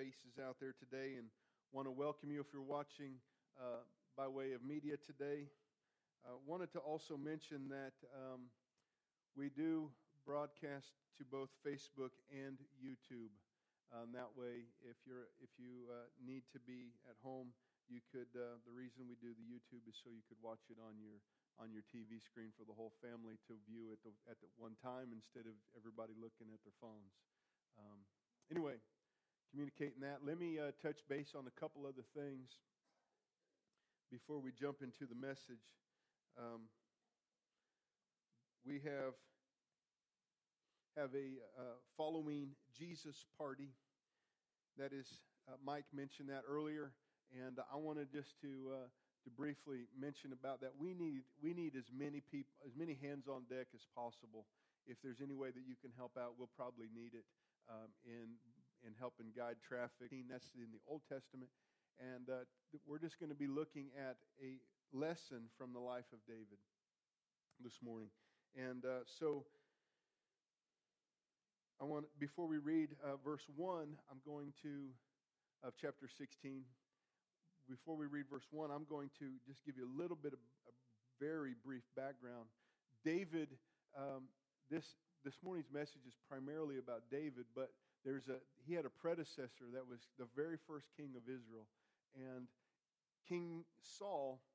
faces out there today and want to welcome you if you're watching by way of media today. Wanted to also mention that we do broadcast to both Facebook and YouTube. That way, if you need to be at home, you could. The reason we do the YouTube is so you could watch it on your TV screen for the whole family to view at the one time instead of everybody looking at their phones. Anyway, communicating that. Let me touch base on a couple other things before we jump into the message. We have a following Jesus party. That is, Mike mentioned that earlier, and I wanted just to briefly mention about that. We need as many people, as many hands on deck as possible. If there's any way that you can help out, we'll probably need it in helping guide traffic. That's in the Old Testament, and we're just going to be looking at a lesson from the life of David this morning. And so I want, before we read verse 1, of chapter 16. Before we read verse 1, I'm going to just give you a little bit of a very brief background. David, this morning's message is primarily about David, but he had a predecessor that was the very first king of Israel. And King Saul,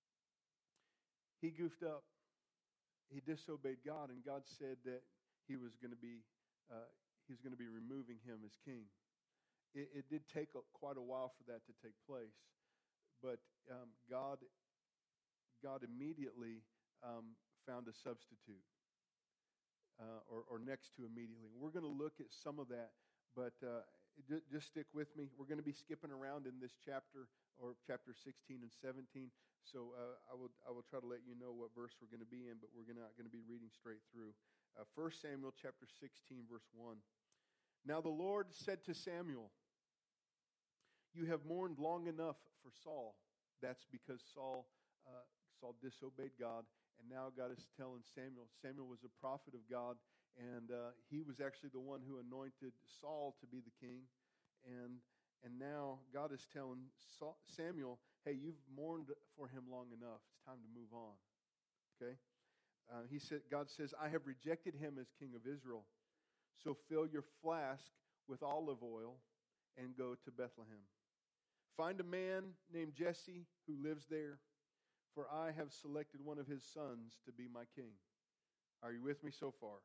he goofed up. He disobeyed God, and God said that he was going to be removing him as king. It did take quite a while for that to take place, but God immediately found a substitute, or next to immediately. We're going to look at some of that, but just stick with me. We're going to be skipping around in this chapter, or chapter 16 and 17. So I will try to let you know what verse we're going to be in, but we're not going to be reading straight through. 1 Samuel chapter 16, verse 1. Now the Lord said to Samuel, "You have mourned long enough for Saul." That's because Saul disobeyed God, and now God is telling Samuel. Samuel was a prophet of God, and he was actually the one who anointed Saul to be the king. And now God is telling Samuel, "Hey, you've mourned for him long enough. It's time to move on." Okay. God says, "I have rejected him as king of Israel. So fill your flask with olive oil and go to Bethlehem. Find a man named Jesse who lives there, for I have selected one of his sons to be my king." Are you with me so far?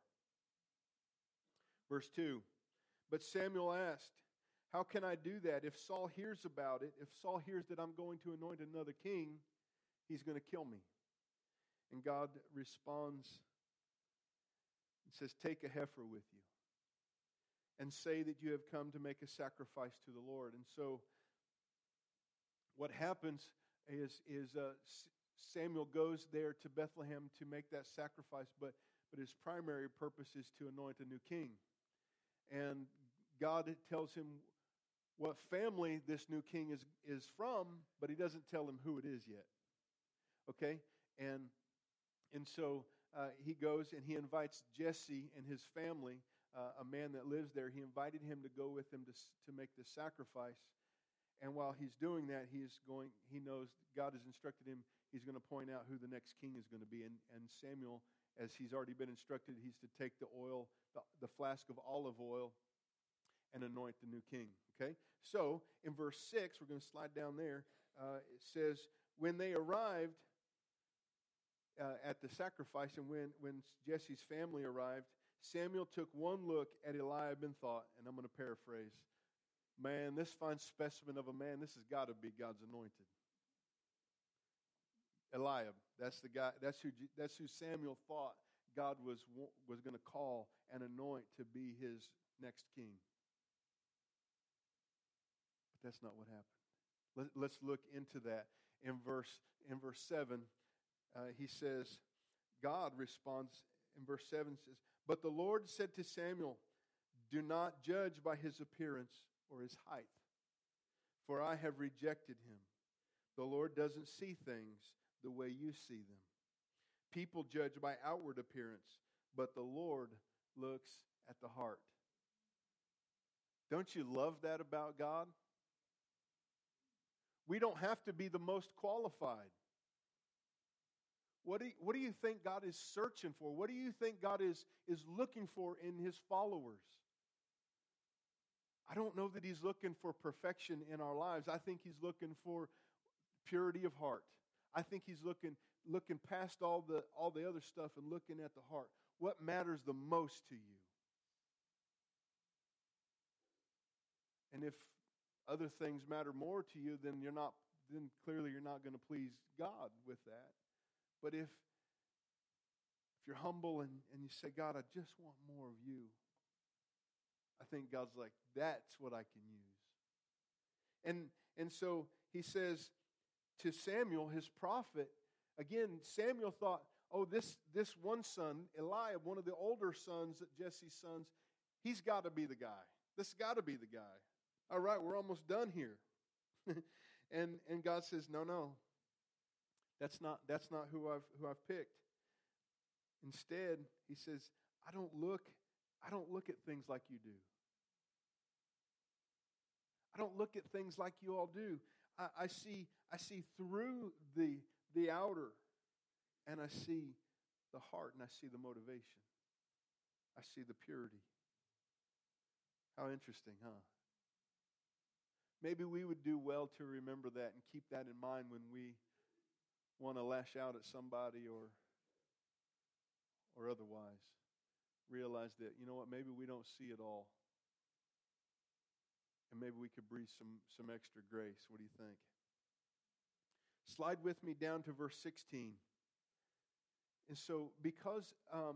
Verse 2. But Samuel asked, "How can I do that? If Saul hears about it, if Saul hears that I'm going to anoint another king, he's going to kill me." And God responds and says, "Take a heifer with you and say that you have come to make a sacrifice to the Lord." And so what happens is Samuel goes there to Bethlehem to make that sacrifice, but his primary purpose is to anoint a new king. And God tells him what family this new king is from, but he doesn't tell him who it is yet. Okay? And so he goes and he invites Jesse and his family, a man that lives there. He invited him to go with him to make this sacrifice. And while he's doing that, he knows God has instructed him, he's going to point out who the next king is going to be. And Samuel, as he's already been instructed, he's to take the oil, the flask of olive oil, and anoint the new king. Okay? So, in verse 6, we're going to slide down there, it says, when they arrived at the sacrifice, and when Jesse's family arrived, Samuel took one look at Eliab and thought, and I'm going to paraphrase, "Man, this fine specimen of a man, this has got to be God's anointed." Eliab, that's the guy. That's who Samuel thought God was going to call and anoint to be his next king. But that's not what happened. Let's look into that. In verse 7, he says, God responds. In verse 7 says, "But the Lord said to Samuel, do not judge by his appearance or his height, for I have rejected him. The Lord doesn't see things the way you see them. People judge by outward appearance, but the Lord looks at the heart." Don't you love that about God? We don't have to be the most qualified. What do you think God is searching for? What do you think God is looking for in His followers? I don't know that He's looking for perfection in our lives. I think He's looking for purity of heart. I think He's looking past all the other stuff and looking at the heart. What matters the most to you? And if other things matter more to you, then clearly you're not going to please God with that. But if you're humble and you say, God, I just want more of you, I think God's like, that's what I can use. And so he says to Samuel, his prophet, again, Samuel thought, oh, this one son, Eliab, one of the older sons, Jesse's sons, he's got to be the guy. This has got to be the guy. All right, we're almost done here. and God says, no. That's not who I've picked. Instead, he says, I don't look at things like you do. I don't look at things like you all do. I see through the outer, and I see the heart, and I see the motivation. I see the purity. How interesting, huh? Maybe we would do well to remember that and keep that in mind when we want to lash out at somebody or otherwise. Realize that, you know what, maybe we don't see it all. And maybe we could breathe some extra grace. What do you think? Slide with me down to verse 16. And so because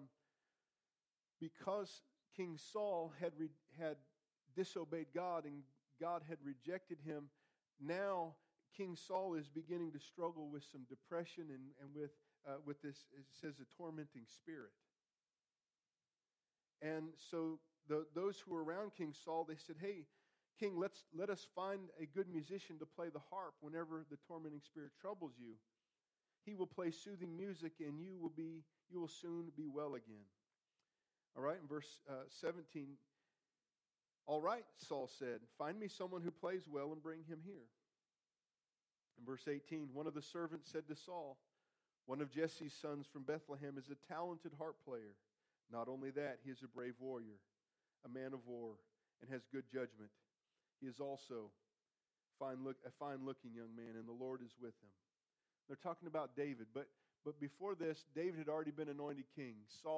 King Saul had disobeyed God and God had rejected him, now King Saul is beginning to struggle with some depression and with this, it says, a tormenting spirit. And so those who were around King Saul, they said, hey, King, let us find a good musician to play the harp whenever the tormenting spirit troubles you. He will play soothing music, and you will soon be well again. All right, in verse 17, all right, Saul said, find me someone who plays well and bring him here. In verse 18, one of the servants said to Saul, one of Jesse's sons from Bethlehem is a talented harp player. Not only that, he is a brave warrior, a man of war, and has good judgment. He is also a fine-looking young man, and the Lord is with him. They're talking about David, but before this, David had already been anointed king.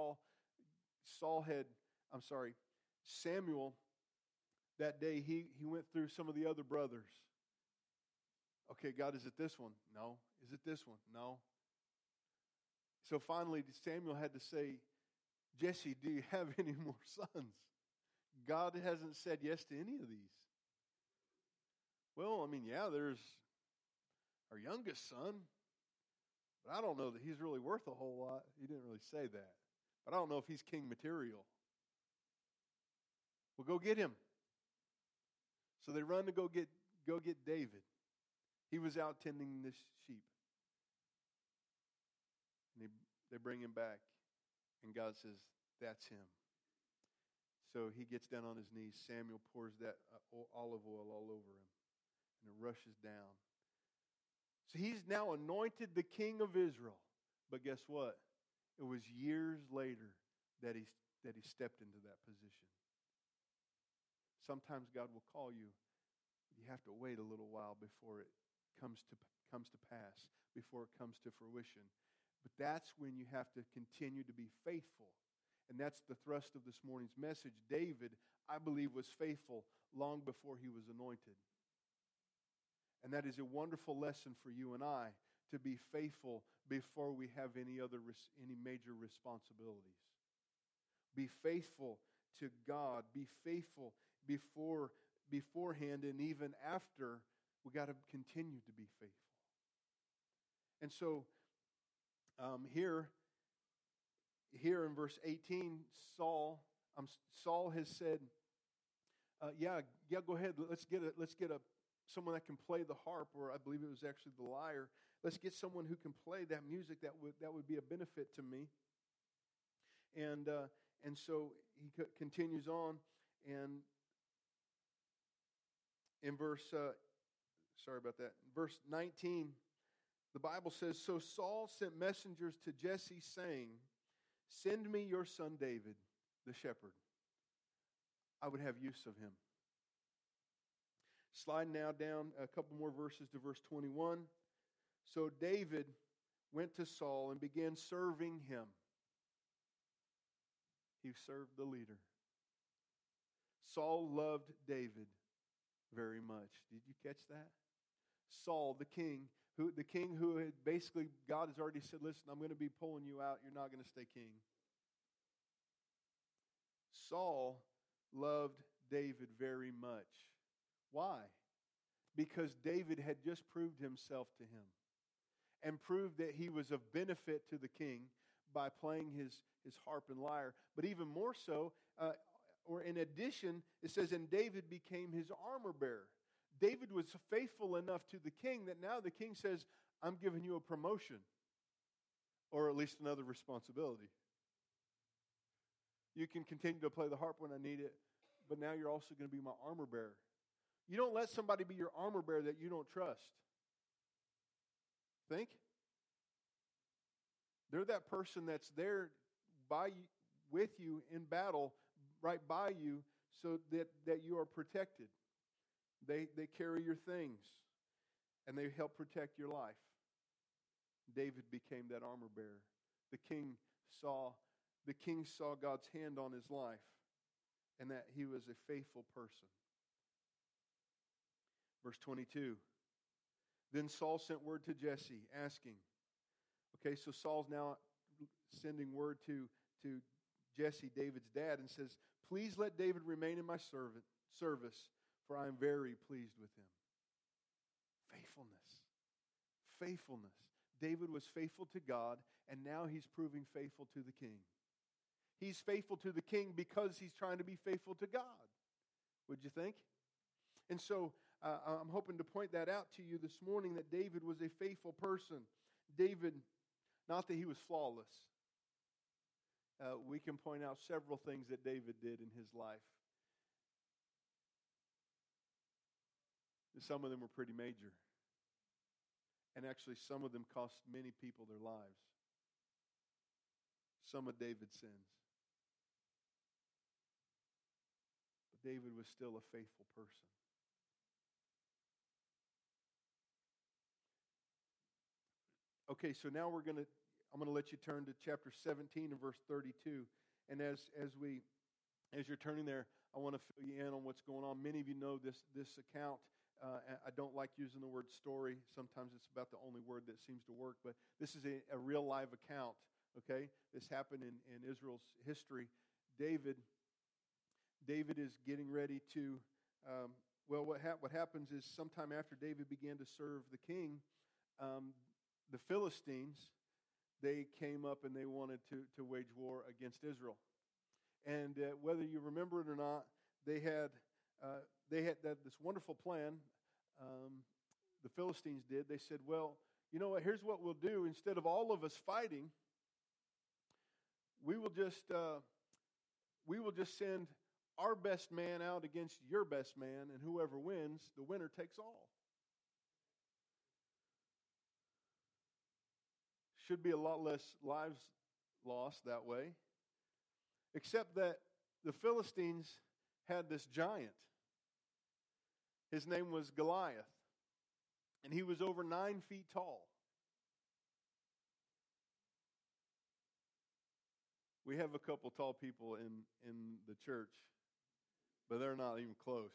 Samuel, that day, he went through some of the other brothers. Okay, God, is it this one? No. Is it this one? No. So finally, Samuel had to say, Jesse, do you have any more sons? God hasn't said yes to any of these. Well, I mean, yeah, there's our youngest son, but I don't know that he's really worth a whole lot. He didn't really say that. But I don't know if he's king material. Well, go get him. So they run to go get David. He was out tending this sheep. And they bring him back. And God says, that's him. So he gets down on his knees. Samuel pours that olive oil all over him. And it rushes down. So he's now anointed the king of Israel. But guess what? It was years later that he stepped into that position. Sometimes God will call you. You have to wait a little while before it comes to pass, before it comes to fruition. But that's when you have to continue to be faithful. And that's the thrust of this morning's message. David, I believe, was faithful long before he was anointed. And that is a wonderful lesson for you and I, to be faithful before we have any major responsibilities. Be faithful to God. Be faithful beforehand, and even after. We got to continue to be faithful. And so here in verse 18, Saul has said, yeah, go ahead. Let's get someone that can play the harp, or I believe it was actually the lyre. Let's get someone who can play that music. That would be a benefit to me. And so he continues on, and In sorry about that, verse 19, the Bible says, "So Saul sent messengers to Jesse, saying, 'Send me your son David, the shepherd. I would have use of him.'" Slide now down a couple more verses to verse 21. "So David went to Saul and began serving him." He served the leader. Saul loved David very much. Did you catch that? Saul, the king who had basically, God has already said, "Listen, I'm going to be pulling you out. You're not going to stay king." Saul loved David very much. Why? Because David had just proved himself to him and proved that he was of benefit to the king by playing his harp and lyre. But even more so, or in addition, it says, "And David became his armor bearer." David was faithful enough to the king that now the king says, "I'm giving you a promotion, or at least another responsibility. You can continue to play the harp when I need it, but now you're also going to be my armor bearer." You don't let somebody be your armor bearer that you don't trust. Think. They're that person that's there with you in battle, right by you, so that you are protected. They carry your things, and they help protect your life. David became that armor bearer. The king saw God's hand on his life, and that he was a faithful person. Verse 22. "Then Saul sent word to Jesse, asking." Okay, so Saul's now sending word to Jesse, David's dad, and says, "Please let David remain in my service, for I am very pleased with him." Faithfulness. Faithfulness. David was faithful to God, and now he's proving faithful to the king. He's faithful to the king because he's trying to be faithful to God. Would you think? And so I'm hoping to point that out to you this morning, that David was a faithful person. David, not that he was flawless. We can point out several things that David did in his life. Some of them were pretty major. And actually, some of them cost many people their lives. Some of David's sins. But David was still a faithful person. Okay, so now I'm going to let you turn to chapter 17 and verse 32. And as you're turning there, I want to fill you in on what's going on. Many of you know this account. I don't like using the word story. Sometimes it's about the only word that seems to work. But this is a real live account, okay? This happened in Israel's history. David is getting ready to, what happens is sometime after David began to serve the king, the Philistines, they came up and they wanted to wage war against Israel. And whether you remember it or not, they had this wonderful plan. The Philistines did. They said, "Well, you know what? Here's what we'll do. Instead of all of us fighting, we will just send our best man out against your best man, and whoever wins, the winner takes all." Should be a lot less lives lost that way. Except that the Philistines had this giant. His name was Goliath. And he was over 9 feet tall. We have a couple tall people in the church, but they're not even close.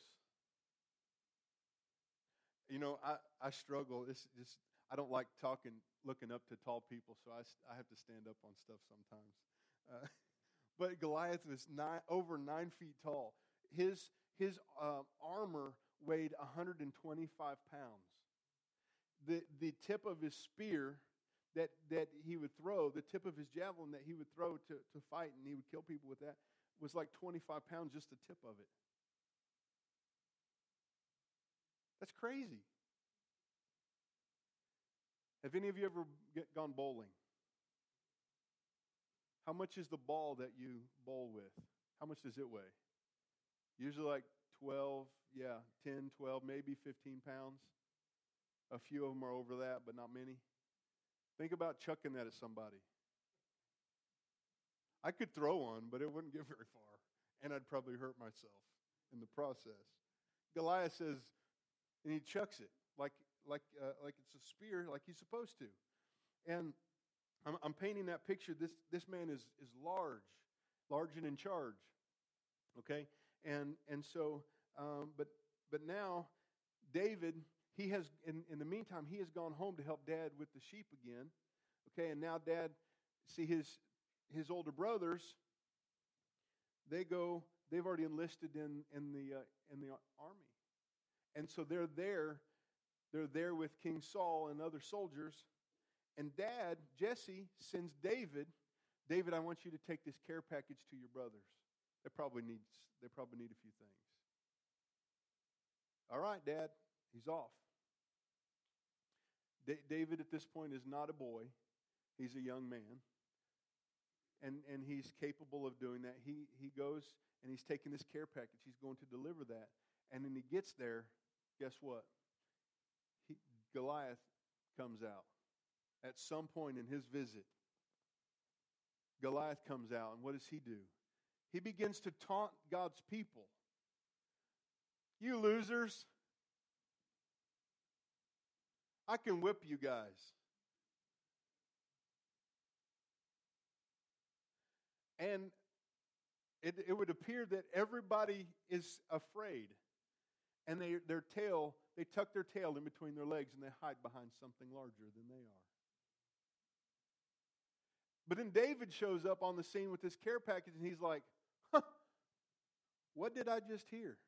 You know, I struggle. I don't like looking up to tall people, so I have to stand up on stuff sometimes. But Goliath was over 9 feet tall. His armor weighed 125 pounds. The tip of his spear that he would throw, the tip of his javelin that he would throw to fight, and he would kill people with that, was like 25 pounds, just the tip of it. That's crazy. Have any of you ever gone bowling? How much is the ball that you bowl with? How much does it weigh? Usually like 12, 10, 12, maybe 15 pounds. A few of them are over that, but not many. Think about chucking that at somebody. I could throw one, but it wouldn't get very far, and I'd probably hurt myself in the process. Goliath says, and he chucks it like it's a spear, like he's supposed to. And I'm painting that picture. This man is large and in charge. Okay, and so, but now David, he has in the meantime he has gone home to help Dad with the sheep again. Okay, and now Dad, see his older brothers. They've already enlisted in the army, and so they're there with King Saul and other soldiers. And Dad, Jesse, sends David, I want you to take this care package to your brothers. They probably need a few things. All right, Dad, he's off. David at this point is not a boy. He's a young man. And he's capable of doing that. He goes and he's taking this care package. He's going to deliver that. And when he gets there, guess what? Goliath comes out. At some point in his visit, Goliath comes out, and what does he do? He begins to taunt God's people. You losers. I can whip you guys. And it would appear that everybody is afraid. And they tuck their tail in between their legs and they hide behind something larger than they are. But then David shows up on the scene with this care package and he's like, what did I just hear?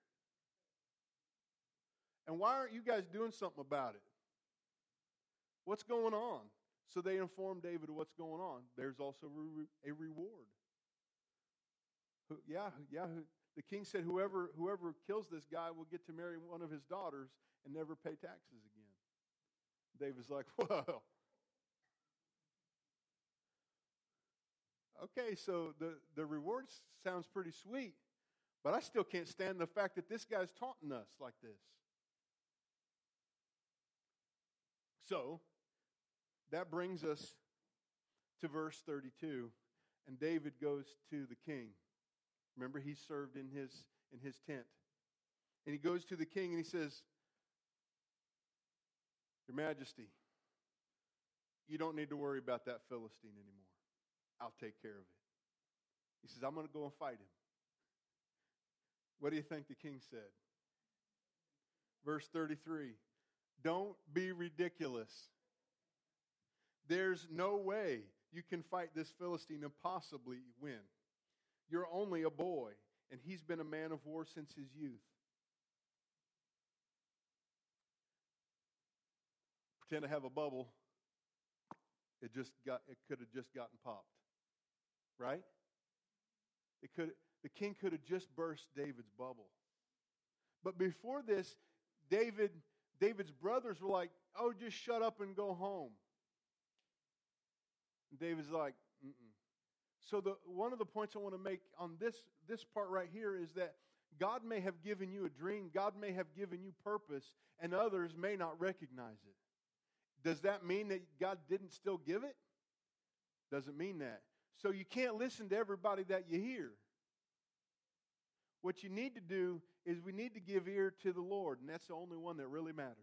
And why aren't you guys doing something about it? What's going on? So they inform David of what's going on. There's also a reward. The king said whoever kills this guy will get to marry one of his daughters and never pay taxes again. David's like, whoa. Okay, so the reward sounds pretty sweet, but I still can't stand the fact that this guy's taunting us like this. So, that brings us to verse 32, and David goes to the king. Remember, he served in his tent. And he goes to the king and he says, Your Majesty, you don't need to worry about that Philistine anymore. I'll take care of it. He says, I'm going to go and fight him. What do you think the king said? Verse 33, don't be ridiculous. There's no way you can fight this Philistine and possibly win. You're only a boy, and he's been a man of war since his youth. Pretend to have a bubble. It could have just gotten popped. Right? The king could have just burst David's bubble. But before this, David's brothers were like, oh, just shut up and go home. And David's like, mm-mm. So one of the points I want to make on this part right here is that God may have given you a dream, God may have given you purpose, and others may not recognize it. Does that mean that God didn't still give it? Doesn't mean that. So you can't listen to everybody that you hear. What you need to do is we need to give ear to the Lord, and that's the only one that really matters.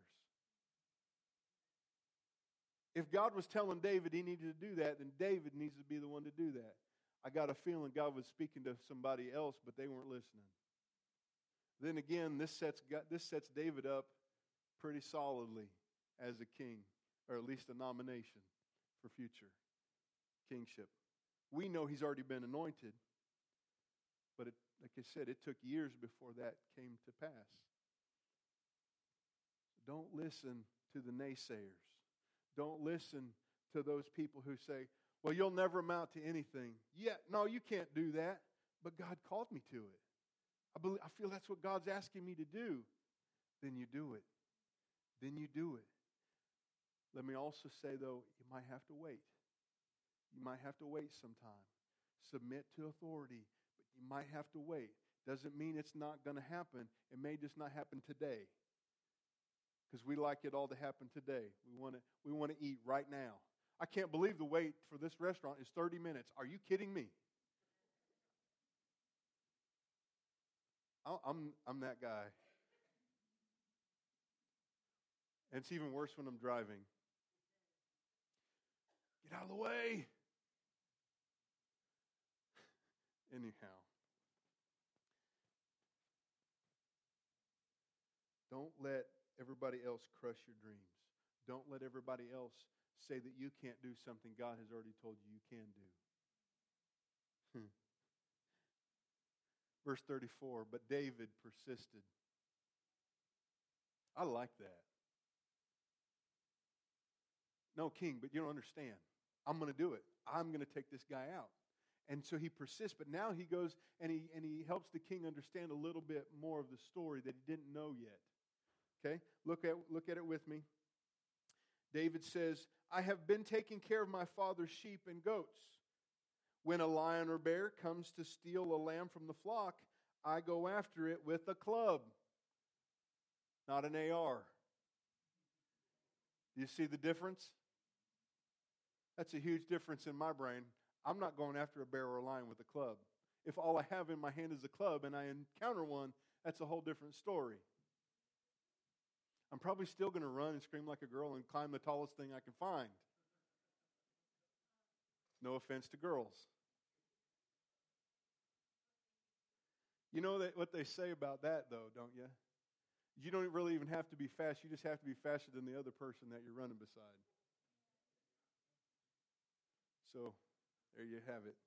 If God was telling David he needed to do that, then David needs to be the one to do that. I got a feeling God was speaking to somebody else, but they weren't listening. Then again, this sets David up pretty solidly as a king, or at least a nomination for future kingship. We know he's already been anointed, but like I said, it took years before that came to pass. So don't listen to the naysayers. Don't listen to those people who say, well, you'll never amount to anything. Yeah, no, you can't do that, but God called me to it. I feel that's what God's asking me to do. Then you do it. Then you do it. Let me also say, though, you might have to wait. You might have to wait sometime. Submit to authority, but you might have to wait Doesn't mean it's not going to happen. It may just not happen today. Because we like it all to happen today. We want to eat right now. I can't believe the wait for this restaurant is 30 minutes. Are you kidding me? I'm that guy. And it's even worse when I'm driving. Get out of the way. Anyhow. Don't let everybody else crush your dreams. Don't let everybody else say that you can't do something God has already told you can do. Verse 34, but David persisted. I like that. No, king, but you don't understand. I'm going to do it. I'm going to take this guy out. And so he persists, but now he goes and he helps the king understand a little bit more of the story that he didn't know yet. Okay? Look at it with me. David says, I have been taking care of my father's sheep and goats. When a lion or bear comes to steal a lamb from the flock, I go after it with a club, not an AR. Do you see the difference? That's a huge difference in my brain. I'm not going after a bear or a lion with a club. If all I have in my hand is a club and I encounter one, that's a whole different story. I'm probably still going to run and scream like a girl and climb the tallest thing I can find. No offense to girls. You know what they say about that, though, don't you? You don't really even have to be fast. You just have to be faster than the other person that you're running beside. So, there you have it.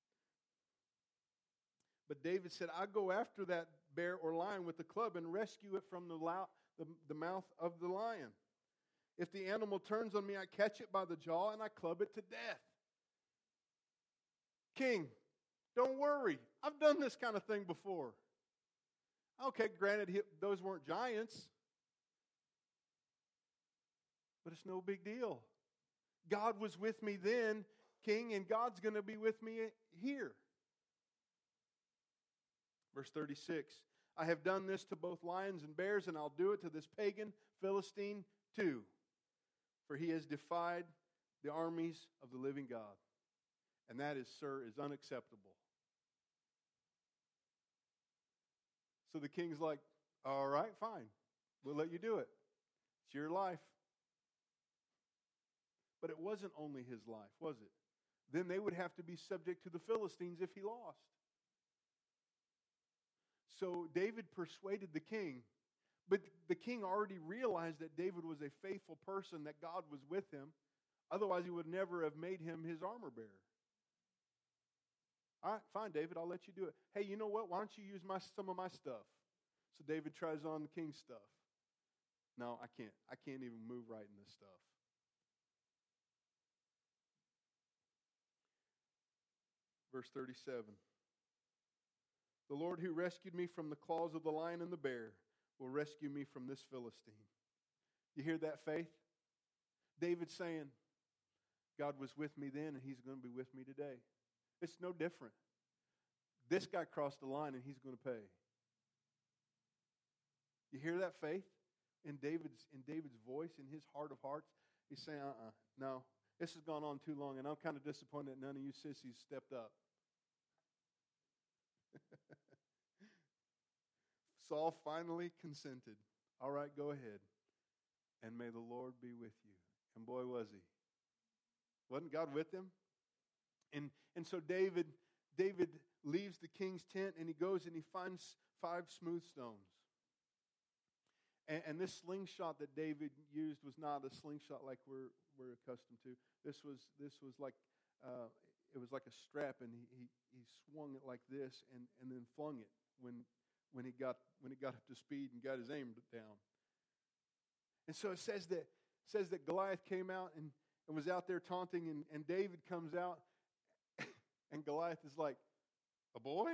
But David said, I go after that bear or lion with the club and rescue it from the mouth of the lion. If the animal turns on me, I catch it by the jaw and I club it to death. King, don't worry. I've done this kind of thing before. Okay, granted, those weren't giants. But it's no big deal. God was with me then, King, and God's going to be with me here. Verse 36, I have done this to both lions and bears, and I'll do it to this pagan Philistine too. For he has defied the armies of the living God. And that is, sir, is unacceptable. So the king's like, all right, fine. We'll let you do it. It's your life. But it wasn't only his life, was it? Then they would have to be subject to the Philistines if he lost. So David persuaded the king. But the king already realized that David was a faithful person, that God was with him. Otherwise, he would never have made him his armor bearer. All right, fine, David, I'll let you do it. Hey, you know what? Why don't you use some of my stuff? So David tries on the king's stuff. No, I can't. I can't even move right in this stuff. Verse 37. The Lord who rescued me from the claws of the lion and the bear will rescue me from this Philistine. You hear that faith? David saying, God was with me then and he's going to be with me today. It's no different. This guy crossed the line and he's going to pay. You hear that faith in David's voice, in his heart of hearts? He's saying, no, this has gone on too long, and I'm kind of disappointed that none of you sissies stepped up. Saul finally consented. All right, go ahead. And may the Lord be with you. And boy, was he. Wasn't God with him? And so David leaves the king's tent and he goes and he finds 5 smooth stones. And this slingshot that David used was not a slingshot like we're accustomed to. This was like it was like a strap, and he swung it like this and then flung it when he got up to speed and got his aim down. And so it says that Goliath came out and was out there taunting, and David comes out, and Goliath is like, a boy?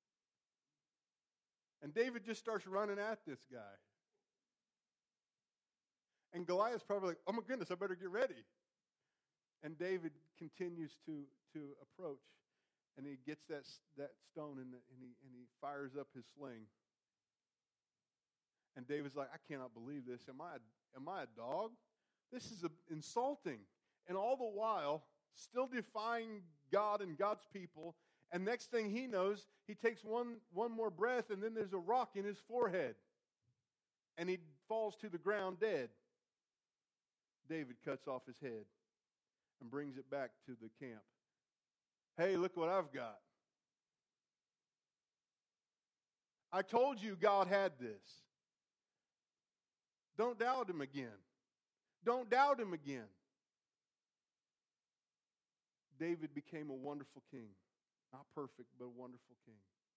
And David just starts running at this guy. And Goliath's probably like, oh my goodness, I better get ready. And David continues to approach. And he gets that stone and he fires up his sling. And David's like, I cannot believe this. Am I a dog? This is insulting. And all the while, still defying God and God's people. And next thing he knows, he takes one more breath, and then there's a rock in his forehead. And he falls to the ground dead. David cuts off his head and brings it back to the camp. Hey, look what I've got. I told you God had this. Don't doubt him again. Don't doubt him again. David became a wonderful king. Not perfect, but a wonderful king.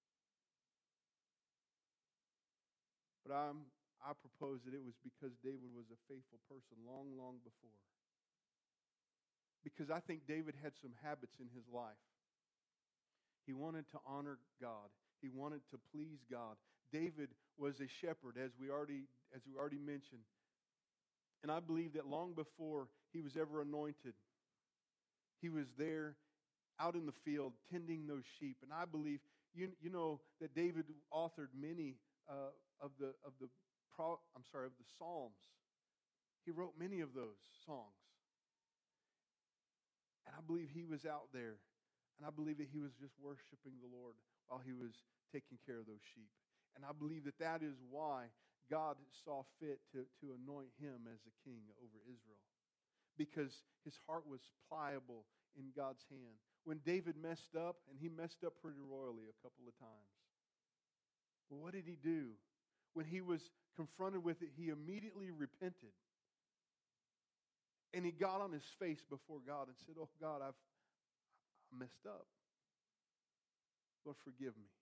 But I propose that it was because David was a faithful person long, long before. Because I think David had some habits in his life. He wanted to honor God. He wanted to please God. David was a shepherd, as we already mentioned. And I believe that long before he was ever anointed, he was there out in the field tending those sheep. And I believe, you know, that David authored many of the Psalms. He wrote many of those songs. And I believe he was out there. And I believe that he was just worshiping the Lord while he was taking care of those sheep. And I believe that that is why God saw fit to anoint him as a king over Israel. Because his heart was pliable in God's hand. When David messed up, and he messed up pretty royally a couple of times. But what did he do? When he was confronted with it, he immediately repented. And he got on his face before God and said, oh God, I messed up. Lord, forgive me.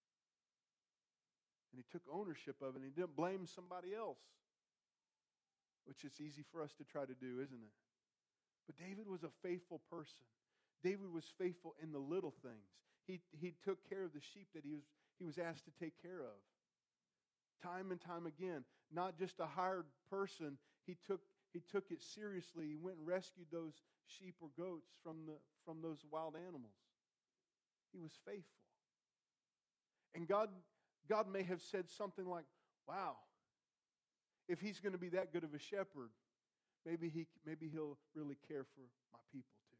And he took ownership of it, and he didn't blame somebody else. Which is easy for us to try to do, isn't it? But David was a faithful person. David was faithful in the little things. He took care of the sheep that he was asked to take care of. Time and time again. Not just a hired person. He took it seriously. He went and rescued those sheep or goats from those wild animals. He was faithful. And God may have said something like, wow, if he's going to be that good of a shepherd, maybe he'll really care for my people too.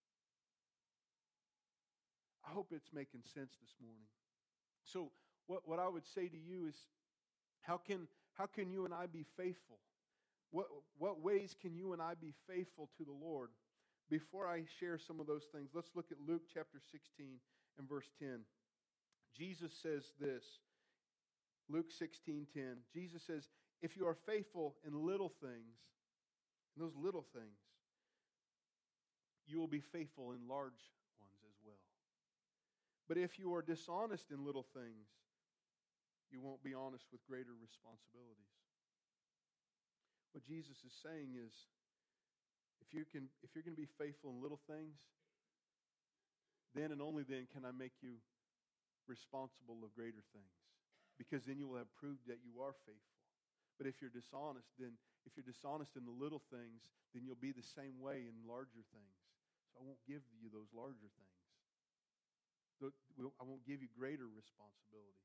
I hope it's making sense this morning. So what I would say to you is, how can you and I be faithful? What ways can you and I be faithful to the Lord? Before I share some of those things, let's look at Luke chapter 16 and verse 10. Jesus says this, Luke 16:10. Jesus says, if you are faithful in little things, in those little things, you will be faithful in large ones as well. But if you are dishonest in little things, you won't be honest with greater responsibilities. What Jesus is saying is, if you're going to be faithful in little things, then and only then can I make you responsible of greater things. Because then you will have proved that you are faithful. But if you're dishonest in the little things, then you'll be the same way in larger things. So I won't give you those larger things. I won't give you greater responsibility.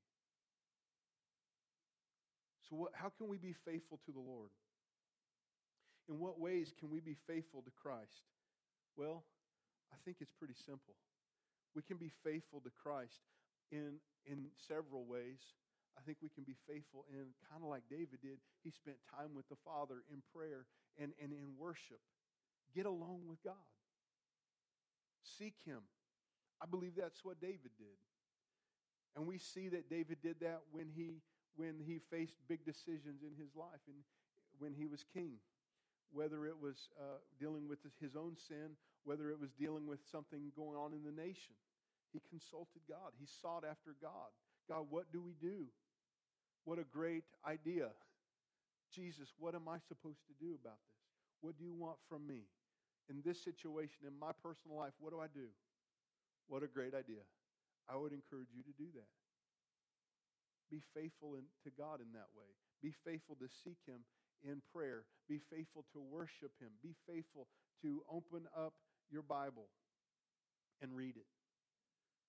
So how can we be faithful to the Lord? In what ways can we be faithful to Christ? Well, I think it's pretty simple. We can be faithful to Christ in several ways. I think we can be faithful in, kind of like David did, he spent time with the Father in prayer and in worship. Get alone with God. Seek Him. I believe that's what David did. And we see that David did that when he faced big decisions in his life and when he was king. Whether it was dealing with his own sin, whether it was dealing with something going on in the nation. He consulted God. He sought after God. God, what do we do? What a great idea. Jesus, what am I supposed to do about this? What do you want from me? In this situation, in my personal life, what do I do? What a great idea. I would encourage you to do that. Be faithful to God in that way. Be faithful to seek Him in prayer. Be faithful to worship Him. Be faithful to open up your Bible and read it.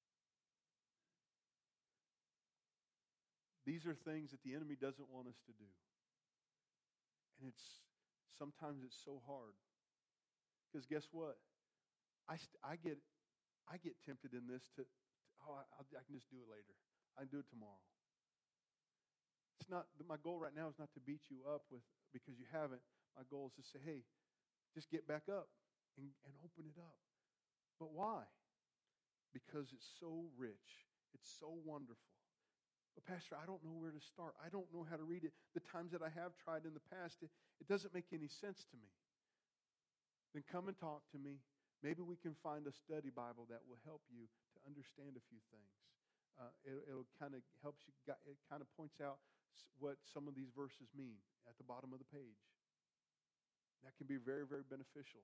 These are things that the enemy doesn't want us to do. And sometimes it's so hard. Because guess what? I get tempted in this I can just do it later. I can do it tomorrow. It's not my goal right now is not to beat you up because you haven't. My goal is to say, hey, just get back up and open it up. But why? Because it's so rich. It's so wonderful. But Pastor, I don't know where to start. I don't know how to read it. The times that I have tried in the past, it doesn't make any sense to me. Then come and talk to me. Maybe we can find a study Bible that will help you to understand a few things. It'll kind of helps you. It kind of points out what some of these verses mean at the bottom of the page. That can be very, very beneficial.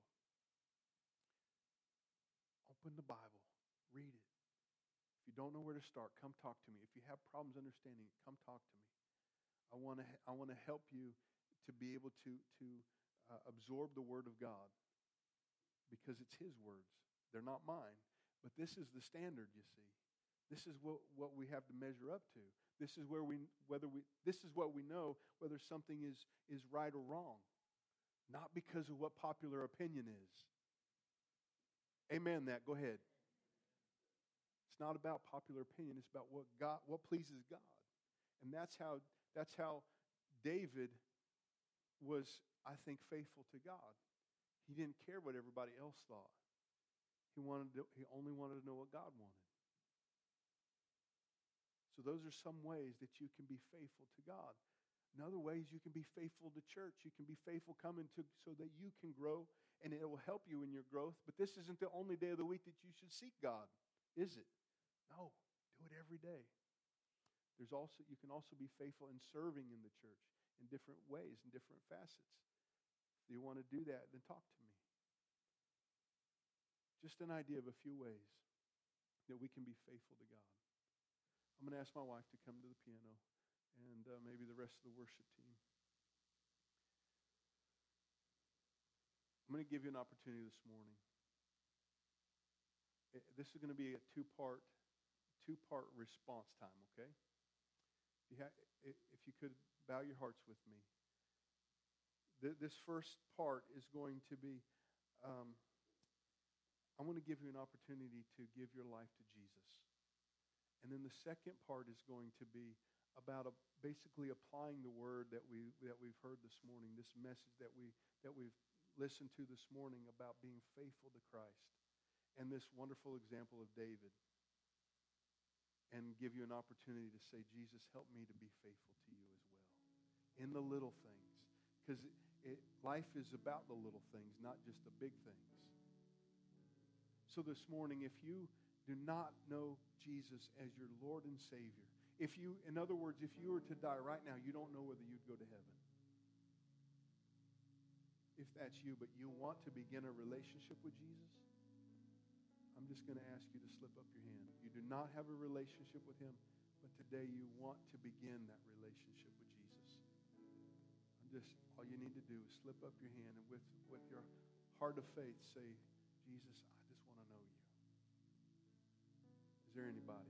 Open the Bible. Read it. If you don't know where to start, come talk to me. If you have problems understanding it, come talk to me. I want to help you to be able to absorb the Word of God because it's His words. They're not mine. But this is the standard, you see. This is what we have to measure up to. This is what we know whether something is right or wrong. Not because of what popular opinion is. Amen that. Go ahead. It's not about popular opinion. It's about what pleases God. And that's how David was, I think, faithful to God. He didn't care what everybody else thought. He only wanted to know what God wanted. So those are some ways that you can be faithful to God. In other ways, you can be faithful to church. You can be faithful coming to so that you can grow, and it will help you in your growth. But this isn't the only day of the week that you should seek God, is it? No, do it every day. You can also be faithful in serving in the church in different ways, in different facets. If you want to do that, then talk to me. Just an idea of a few ways that we can be faithful to God. I'm going to ask my wife to come to the piano and maybe the rest of the worship team. I'm going to give you an opportunity this morning. This is going to be a two-part response time, okay? If you could bow your hearts with me. This first part is going to be, I'm going to give you an opportunity to give your life to Jesus. And then the second part is going to be about basically applying the word that we've heard this morning, this message that we've listened to this morning about being faithful to Christ, and this wonderful example of David. And give you an opportunity to say, Jesus, help me to be faithful to you as well. In the little things. Because life is about the little things, not just the big things. So this morning, if you do not know Jesus as your Lord and Savior, in other words, if you were to die right now, you don't know whether you'd go to heaven. If that's you, but you want to begin a relationship with Jesus, I'm just going to ask you to slip up your hand. You do not have a relationship with Him, but today you want to begin that relationship with Jesus. All you need to do is slip up your hand and with your heart of faith say, Jesus, I just want to know you. Is there anybody?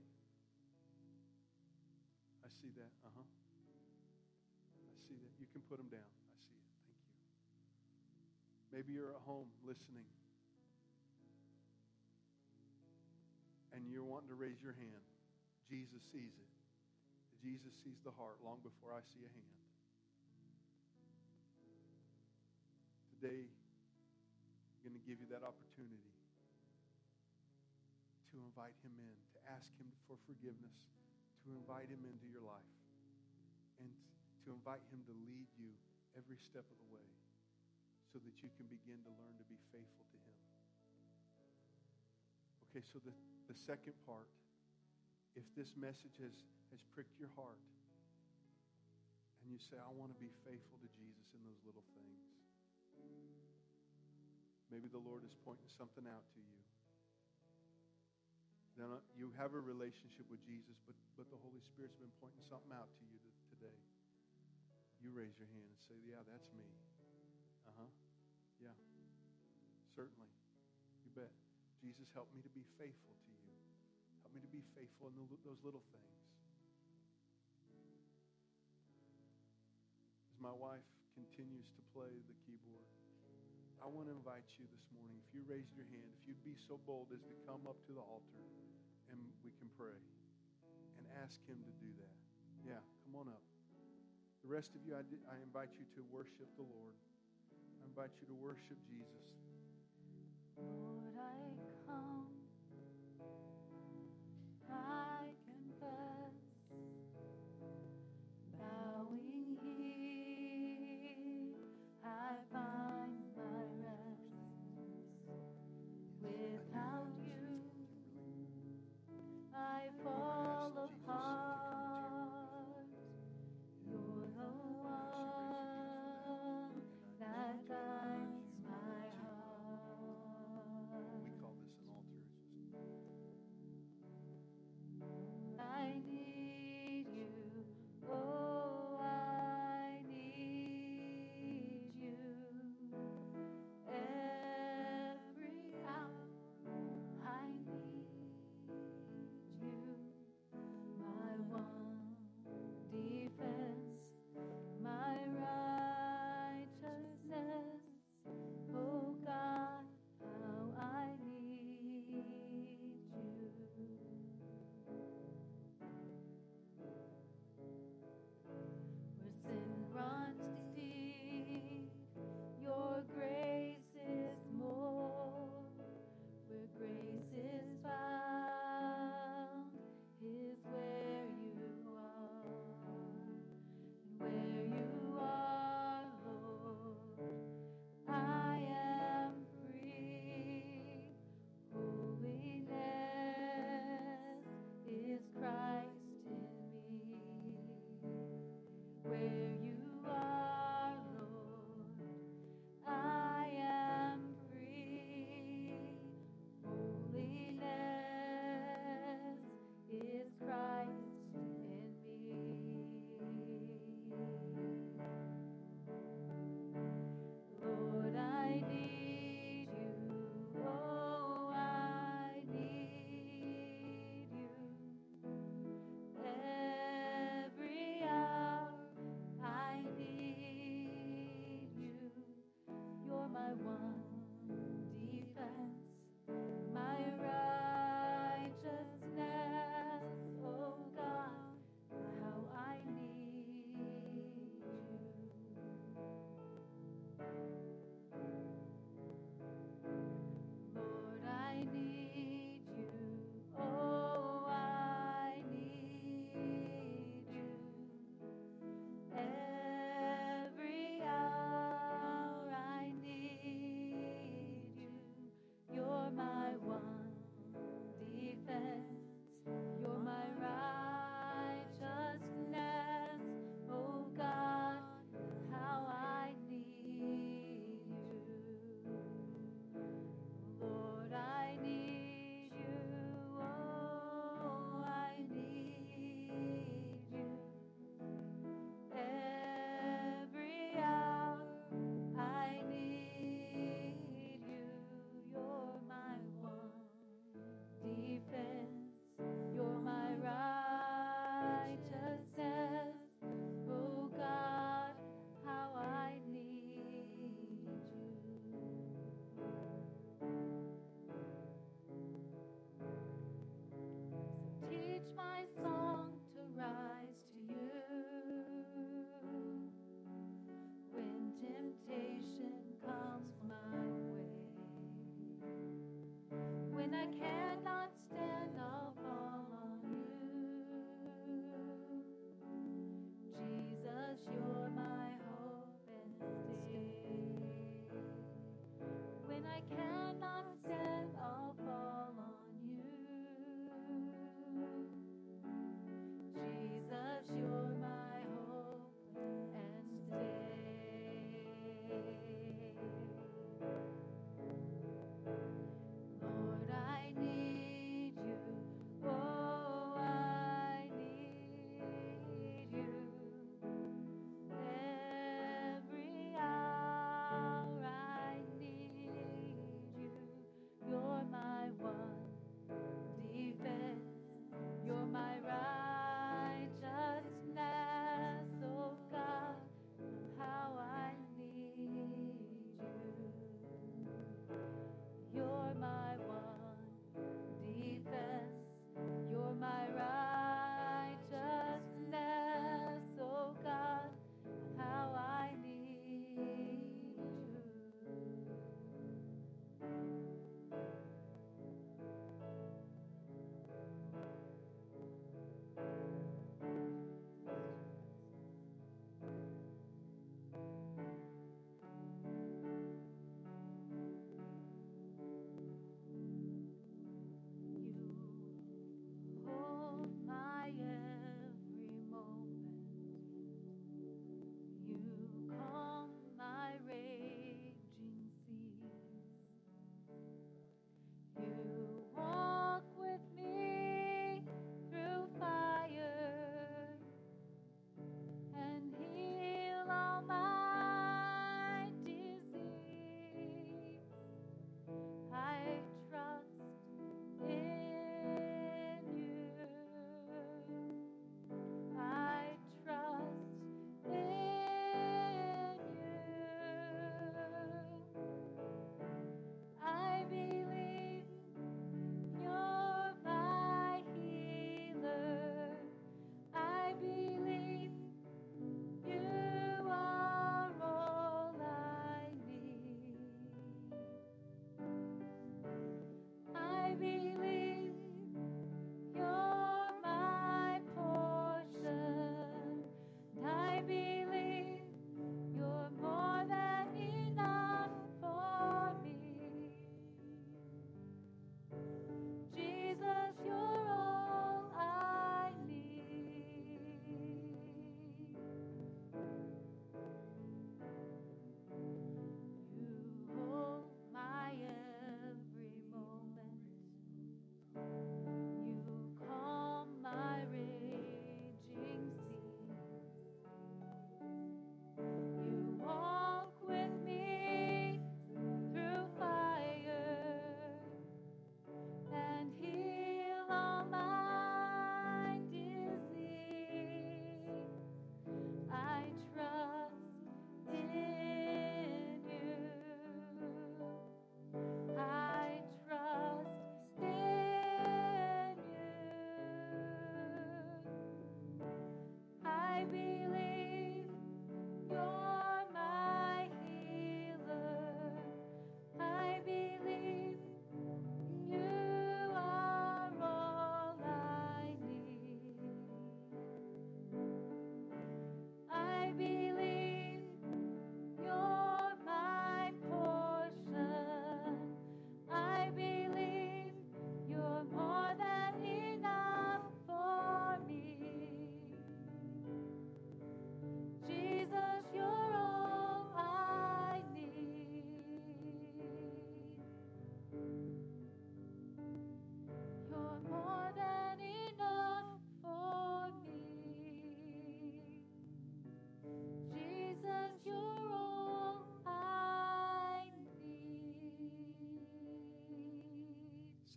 I see that. I see that. You can put them down. I see it. Thank you. Maybe you're at home listening. And you're wanting to raise your hand. Jesus sees it. Jesus sees the heart long before I see a hand. Today, I'm going to give you that opportunity to invite Him in, to ask Him for forgiveness, to invite Him into your life, and to invite Him to lead you every step of the way so that you can begin to learn to be faithful to Him. Okay, so the second part, if this message has pricked your heart and you say, I want to be faithful to Jesus in those little things. Maybe the Lord is pointing something out to you. Now, you have a relationship with Jesus, but the Holy Spirit's been pointing something out to you today. You raise your hand and say, yeah, that's me. Yeah, certainly. You bet. Jesus, help me to be faithful to you. Help me to be faithful in those little things. my wife continues to play the keyboard, I want to invite you this morning, if you raised your hand, if you'd be so bold as to come up to the altar and we can pray and ask him to do that. Yeah, come on up. The rest of you, I invite you to worship the Lord. I invite you to worship Jesus. Lord, I come, I confess, bowing here, I find my rest. Without you, I fall apart. You're the one that guides my heart. We call this an altar.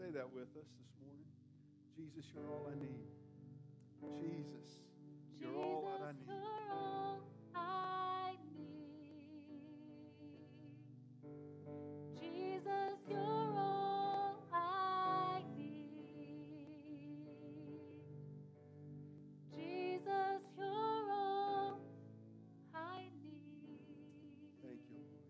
say that with us this morning. Jesus, you're all I need. Jesus, you're all that I need. You're all I need. Jesus, you're all I need. Jesus, you're all I need. Thank you, Lord.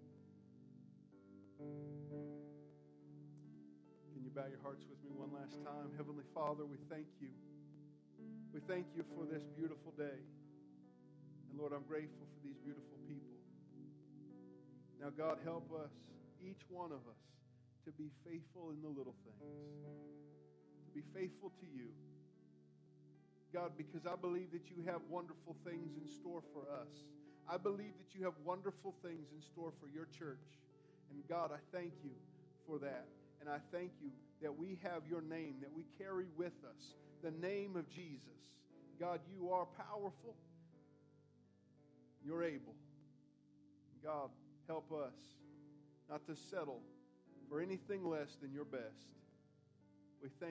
Can you bow your hearts with me one last time? Heavenly Father, we thank you. We thank you for this beautiful day. And Lord, I'm grateful for these beautiful people. Now, God, help us, each one of us, to be faithful in the little things, to be faithful to you. God, because I believe that you have wonderful things in store for us. I believe that you have wonderful things in store for your church. And God, I thank you for that. And I thank you that we have your name, that we carry with us the name of Jesus. God, you are powerful. You're able. God, help us not to settle for anything less than your best. We thank